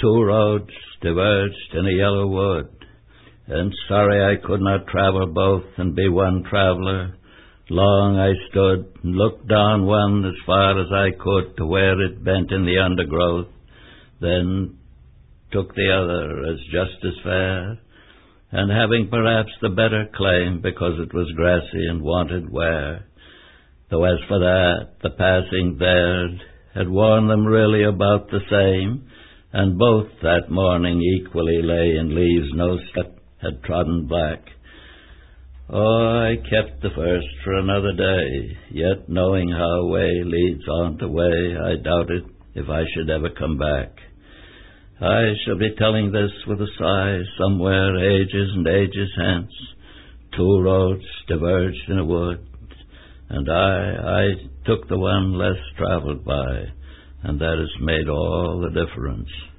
Two roads diverged in a yellow wood, and sorry I could not travel both and be one traveller. Long I stood and looked down one as far as I could to where it bent in the undergrowth, then took the other as just as fair, and having perhaps the better claim because it was grassy and wanted wear. Though as for that, the passing there had worn them really about the same, and both that morning equally lay in leaves no step had trodden black. Oh, I kept the first for another day, yet knowing how way leads on to way, I doubted if I should ever come back. I shall be telling this with a sigh somewhere ages and ages hence. Two roads diverged in a wood, and I took the one less traveled by, and that has made all the difference.